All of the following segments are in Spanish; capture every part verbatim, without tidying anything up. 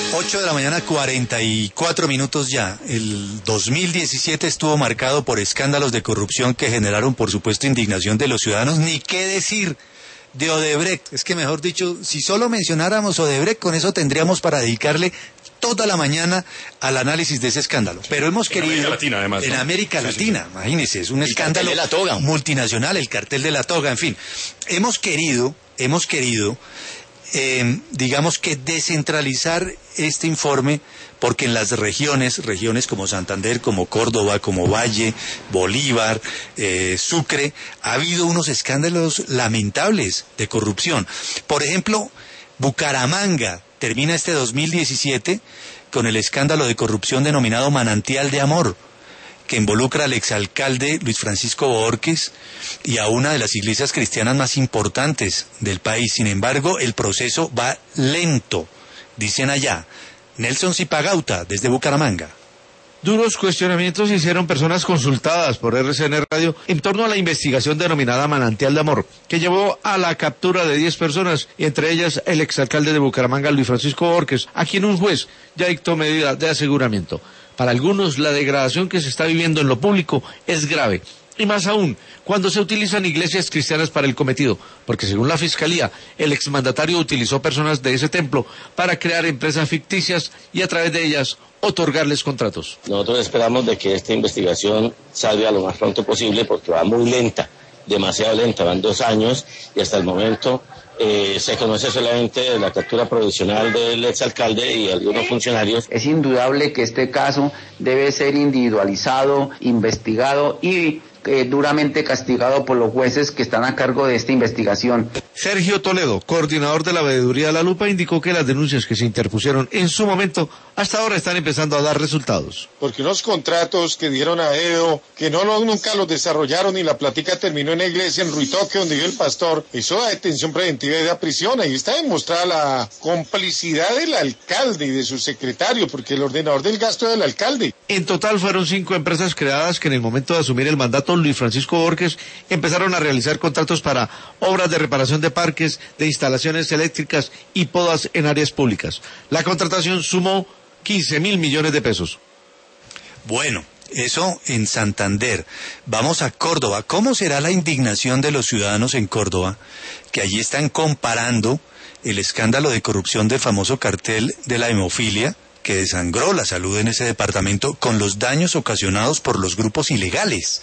ocho de la mañana, cuarenta y cuatro minutos ya. El dos mil diecisiete estuvo marcado por escándalos de corrupción que generaron, por supuesto, indignación de los ciudadanos. Ni qué decir de Odebrecht. Es que, mejor dicho, si solo mencionáramos Odebrecht, con eso tendríamos para dedicarle toda la mañana al análisis de ese escándalo. Pero hemos querido... En América Latina, además, ¿no? En América Latina, sí, sí. Imagínense, es un el escándalo cartel de la toga. multinacional, el cartel de la toga, en fin. Hemos querido, hemos querido... Eh, digamos que descentralizar este informe, porque en las regiones, regiones como Santander, como Córdoba, como Valle, Bolívar, eh, Sucre, ha habido unos escándalos lamentables de corrupción. Por ejemplo, Bucaramanga termina este dos mil diecisiete con el escándalo de corrupción denominado Manantial de Amor, que involucra al exalcalde Luis Francisco Bohórquez y a una de las iglesias cristianas más importantes del país. Sin embargo, el proceso va lento, dicen allá. Nelson Zipagauta, desde Bucaramanga. Duros cuestionamientos hicieron personas consultadas por R C N Radio en torno a la investigación denominada Manantial de Amor, que llevó a la captura de diez personas, y entre ellas el exalcalde de Bucaramanga, Luis Francisco Bohórquez, a quien un juez ya dictó medida de aseguramiento. Para algunos, la degradación que se está viviendo en lo público es grave, y más aún cuando se utilizan iglesias cristianas para el cometido, porque según la Fiscalía, el exmandatario utilizó personas de ese templo para crear empresas ficticias y a través de ellas otorgarles contratos. Nosotros esperamos de que esta investigación salga lo más pronto posible, porque va muy lenta, demasiado lenta, van dos años y hasta el momento eh, se conoce solamente la captura provisional del exalcalde y algunos funcionarios. Es indudable que este caso debe ser individualizado, investigado y eh, duramente castigado por los jueces que están a cargo de esta investigación. Sergio Toledo, coordinador de la Veeduría de la Lupa, indicó que las denuncias que se interpusieron en su momento hasta ahora están empezando a dar resultados. Porque unos contratos que dieron a dedo, que no lo, nunca los desarrollaron y la plática terminó en la iglesia en Ruitoque, donde vive el pastor, eso da detención preventiva y da prisión. Ahí está demostrada la complicidad del alcalde y de su secretario, porque el ordenador del gasto es del alcalde. En total fueron cinco empresas creadas que en el momento de asumir el mandato Luis Francisco Bohórquez empezaron a realizar contratos para obras de reparación de parques, de instalaciones eléctricas y podas en áreas públicas. La contratación sumó quince mil millones de pesos. Bueno, eso en Santander. Vamos a Córdoba. ¿Cómo será la indignación de los ciudadanos en Córdoba, que allí están comparando el escándalo de corrupción del famoso cartel de la hemofilia, que desangró la salud en ese departamento, con los daños ocasionados por los grupos ilegales?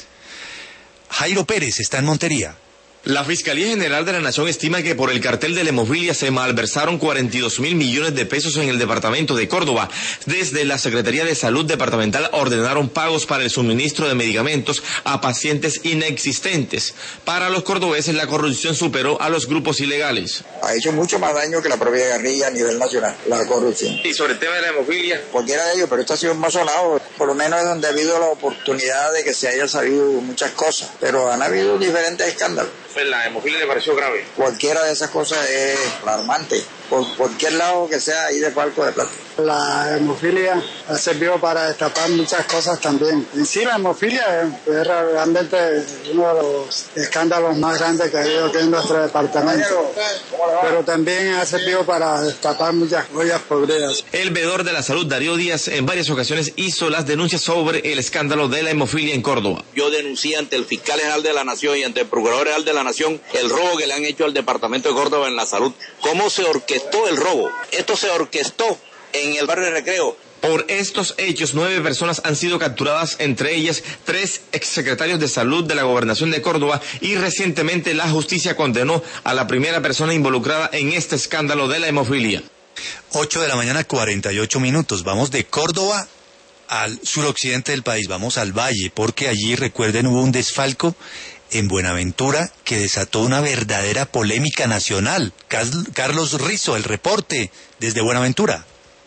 Jairo Pérez está en Montería. La Fiscalía General de la Nación estima que por el cartel de la hemofilia se malversaron cuarenta y dos mil millones de pesos en el departamento de Córdoba. Desde la Secretaría de Salud Departamental ordenaron pagos para el suministro de medicamentos a pacientes inexistentes. Para los cordobeses, la corrupción superó a los grupos ilegales. Ha hecho mucho más daño que la propia guerrilla a nivel nacional, la corrupción. ¿Y sobre el tema de la hemofilia? Cualquiera de ellos, pero esto ha sido más sonado. Por lo menos es donde ha habido la oportunidad de que se haya sabido muchas cosas, pero han habido diferentes escándalos. Pues la hemofilia le pareció grave. Cualquiera de esas cosas es alarmante. Por cualquier lado que sea, ahí de falco de plata. La hemofilia ha servido para destapar muchas cosas también. En sí, la hemofilia es, es realmente uno de los escándalos más grandes que ha habido aquí en nuestro departamento. Pero también ha servido para destapar muchas ollas podridas. El veedor de la salud, Darío Díaz, en varias ocasiones hizo las denuncias sobre el escándalo de la hemofilia en Córdoba. Yo denuncié ante el fiscal general de la Nación y ante el procurador general de la Nación el robo que le han hecho al departamento de Córdoba en la salud. ¿Cómo se orquestó el robo? Esto se orquestó en el barrio de Recreo. Por estos hechos, nueve personas han sido capturadas, entre ellas tres exsecretarios de salud de la gobernación de Córdoba, y recientemente la justicia condenó a la primera persona involucrada en este escándalo de la hemofilia. ocho de la mañana, cuarenta y ocho minutos. Vamos de Córdoba al suroccidente del país, vamos al Valle, porque allí, recuerden, hubo un desfalco en Buenaventura que desató una verdadera polémica nacional. Carlos Rizo, el reporte desde Buenaventura.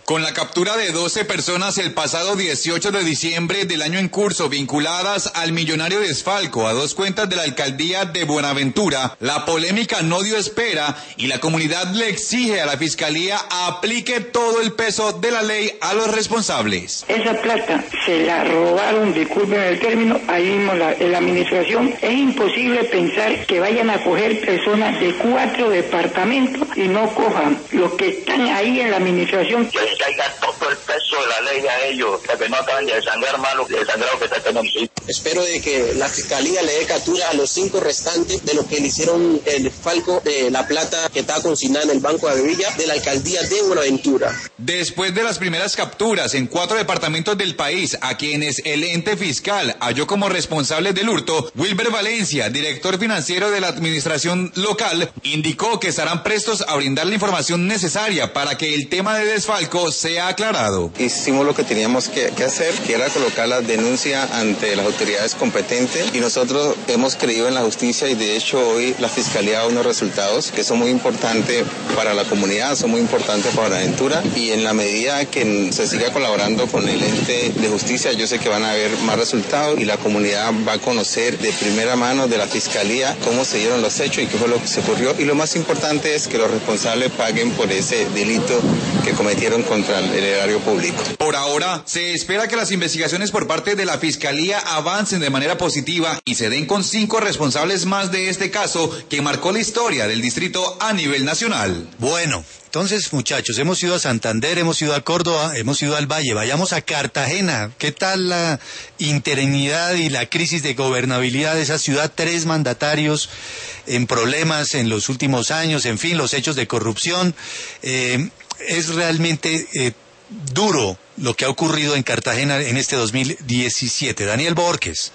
Con la captura de doce personas el pasado dieciocho de diciembre del año en curso vinculadas al millonario desfalco a dos cuentas de la alcaldía de Buenaventura, la polémica no dio espera y la comunidad le exige a la fiscalía aplique todo el peso de la ley a los responsables. Esa plata se la robaron, disculpen el término, ahí mismo la, en la administración. Es imposible pensar que vayan a coger personas de cuatro departamentos y no cojan los que están ahí en la administración. Que caiga todo el peso de la ley a ellos, para que no acaben de desangrar más lo que desangrado que está teniendo. Espero de que la fiscalía le dé captura a los cinco restantes de los que le hicieron el falco de la plata que estaba consignada en el Banco de Avivilla de la alcaldía de Buenaventura. Después de las primeras capturas en cuatro departamentos del país, a quienes el ente fiscal halló como responsables del hurto, Wilber Valencia, director financiero de la administración local, indicó que estarán prestos a brindar la información necesaria para que el tema de desfalco sea aclarado. Hicimos lo que teníamos que, que hacer, que era colocar la denuncia ante las autoridades competentes, y nosotros hemos creído en la justicia y de hecho hoy la fiscalía da unos resultados que son muy importantes para la comunidad, son muy importantes para Buenaventura, y en la medida que se siga colaborando con el ente de justicia yo sé que van a haber más resultados y la comunidad va a conocer de primera mano de la fiscalía cómo se dieron los hechos y qué fue lo que se ocurrió, y lo más importante es que los responsables paguen por ese delito que cometieron contra el erario público. Por ahora, se espera que las investigaciones por parte de la Fiscalía avancen de manera positiva y se den con cinco responsables más de este caso que marcó la historia del distrito a nivel nacional. Bueno, entonces, muchachos, hemos ido a Santander, hemos ido a Córdoba, hemos ido al Valle, vayamos a Cartagena. ¿Qué tal la interinidad y la crisis de gobernabilidad de esa ciudad? Tres mandatarios en problemas en los últimos años, en fin, los hechos de corrupción. Eh, es realmente eh, duro lo que ha ocurrido en Cartagena en este dos mil diecisiete. Daniel Borges.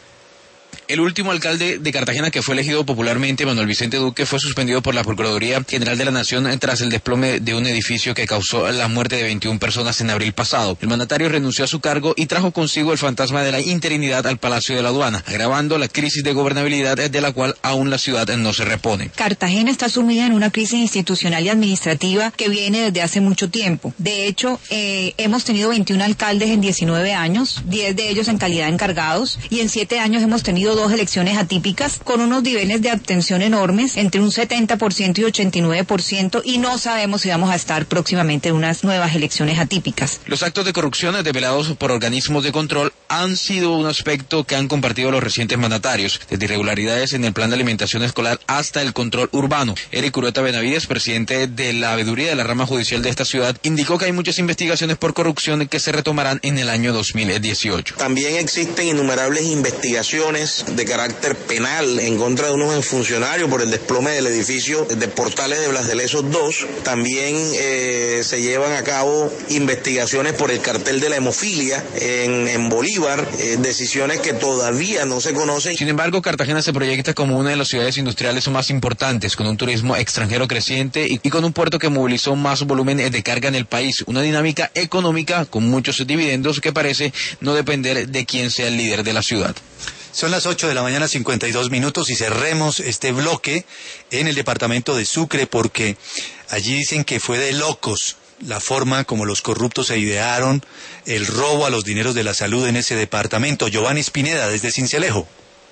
El último alcalde de Cartagena que fue elegido popularmente, Manuel Vicente Duque, fue suspendido por la Procuraduría General de la Nación tras el desplome de un edificio que causó la muerte de veintiuna personas en abril pasado. El mandatario renunció a su cargo y trajo consigo el fantasma de la interinidad al Palacio de la Aduana, agravando la crisis de gobernabilidad de la cual aún la ciudad no se repone. Cartagena está sumida en una crisis institucional y administrativa que viene desde hace mucho tiempo. De hecho, eh, hemos tenido veintiún alcaldes en diecinueve años, diez de ellos en calidad de encargados, y en siete años hemos tenido dos elecciones atípicas con unos niveles de abstención enormes, entre un setenta por ciento y ochenta y nueve por ciento, y no sabemos si vamos a estar próximamente en unas nuevas elecciones atípicas. Los actos de corrupción develados por organismos de control han sido un aspecto que han compartido los recientes mandatarios, desde irregularidades en el plan de alimentación escolar hasta el control urbano. Eric Urueta Benavides, presidente de la veeduría de la rama judicial de esta ciudad, indicó que hay muchas investigaciones por corrupción que se retomarán en el año dos mil dieciocho. También existen innumerables investigaciones de carácter penal en contra de unos funcionarios por el desplome del edificio de Portales de Blas de Lesos dos. También eh, se llevan a cabo investigaciones por el cartel de la hemofilia en, en Bolívar, eh, decisiones que todavía no se conocen. Sin embargo, Cartagena se proyecta como una de las ciudades industriales más importantes, con un turismo extranjero creciente y, y con un puerto que movilizó más volumen de carga en el país, una dinámica económica con muchos dividendos que parece no depender de quién sea el líder de la ciudad. Son las ocho de la mañana, cincuenta y dos minutos, y cerremos este bloque en el departamento de Sucre, porque allí dicen que fue de locos la forma como los corruptos se idearon el robo a los dineros de la salud en ese departamento. Giovanni Spineda, desde Sincelejo.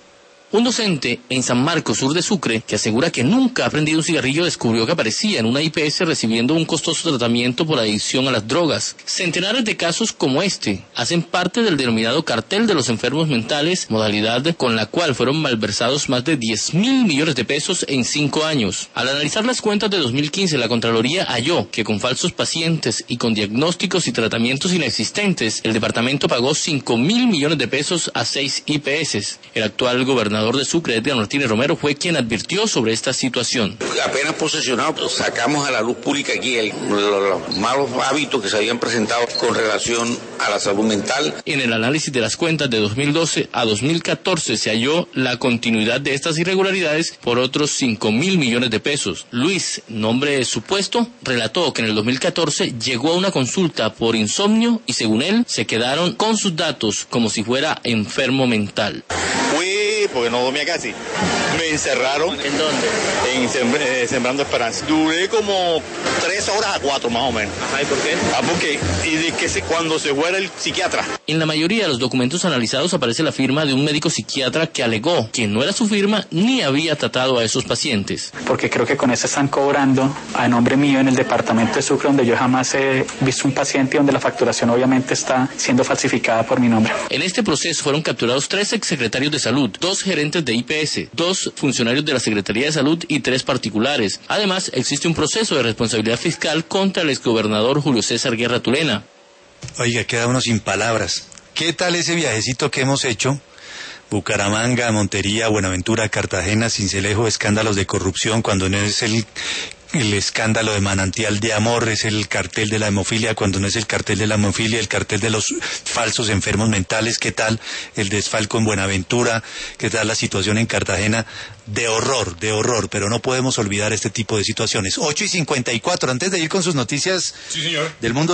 Un docente en San Marcos, sur de Sucre, que asegura que nunca ha prendido un cigarrillo, descubrió que aparecía en una I P S recibiendo un costoso tratamiento por adicción a las drogas. Centenares de casos como este hacen parte del denominado cartel de los enfermos mentales, modalidad con la cual fueron malversados más de diez mil millones de pesos en cinco años. Al analizar las cuentas de dos mil quince, la Contraloría halló que con falsos pacientes y con diagnósticos y tratamientos inexistentes, el departamento pagó cinco mil millones de pesos a seis I P S. El actual gobernador de Sucre, Edgar Martínez Romero, fue quien advirtió sobre esta situación. Apenas posesionados, sacamos a la luz pública aquí el, los, los malos hábitos que se habían presentado con relación a la salud mental. En el análisis de las cuentas de dos mil doce a dos mil catorce se halló la continuidad de estas irregularidades por otros cinco mil millones de pesos. Luis, nombre supuesto, relató que en el dos mil catorce llegó a una consulta por insomnio y según él se quedaron con sus datos como si fuera enfermo mental. Fue porque no dormía casi. Me encerraron. ¿En dónde? En Sem- eh, Sembrando Esperanza. Duré como tres horas a cuatro más o menos. Ajá, ¿y por qué? Ah, porque y de que se, cuando se fuera el psiquiatra. En la mayoría de los documentos analizados aparece la firma de un médico psiquiatra que alegó que no era su firma ni había tratado a esos pacientes. Porque creo que con eso están cobrando a nombre mío en el departamento de Sucre, donde yo jamás he visto un paciente y donde la facturación obviamente está siendo falsificada por mi nombre. En este proceso fueron capturados tres exsecretarios de salud, dos gerentes de I P S, dos funcionarios de la Secretaría de Salud y tres particulares. Además, existe un proceso de responsabilidad fiscal contra el exgobernador Julio César Guerra Tulena. Oiga, queda uno sin palabras. ¿Qué tal ese viajecito que hemos hecho? Bucaramanga, Montería, Buenaventura, Cartagena, Sincelejo, escándalos de corrupción, cuando no es el, el escándalo de Manantial de Amor, es el cartel de la hemofilia, cuando no es el cartel de la hemofilia, el cartel de los falsos enfermos mentales. ¿Qué tal el desfalco en Buenaventura? ¿Qué tal la situación en Cartagena? De horror, de horror, pero no podemos olvidar este tipo de situaciones. ocho y cincuenta y cuatro, antes de ir con sus noticias sí, señor. del mundo